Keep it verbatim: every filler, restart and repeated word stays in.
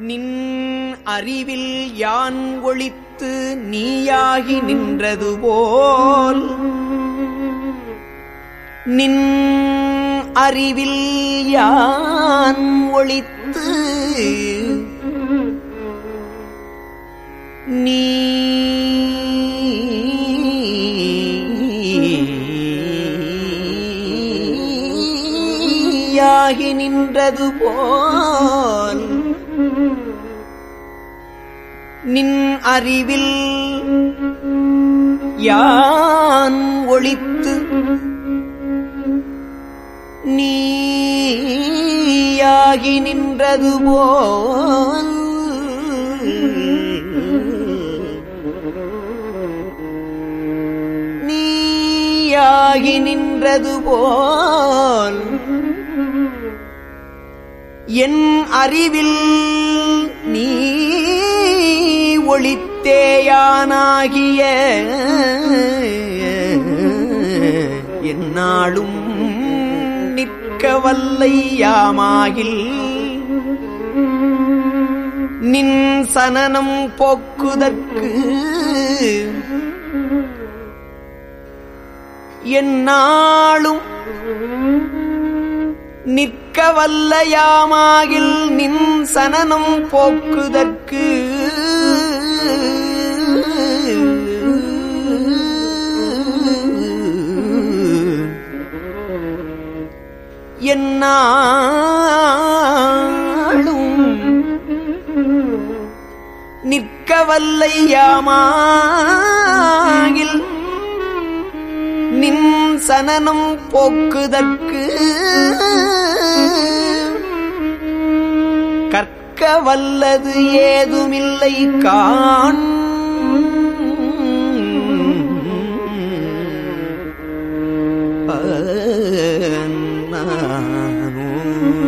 நின் அறிவில் யான் ஒளித்து நீயாகி நின்றதுபோல் நின் அறிவில் யான் ஒளித்து நீயாகி நின்றதுபோல் நின் அறிவில் யான் ஒளித்து நீயாகி நின்றதுபோல் நீயாகி நின்றதுபோல் என் அறிவில் நீ ஒளித்தேயானாகிய எந்நாளும் நிற்க வல்லையாமாகில் நின் சனனம் போக்குதற்கு எந்நாளும் நிற்க வல்லையாமாகில் நின் சனனம் போக்குதற்கு எந்நாளும் நிற்க வல்லையாமாகில் நின் சனனம் போக்குதற்கு கற்க வல்லது ஏதுமில்லை காண் நானோ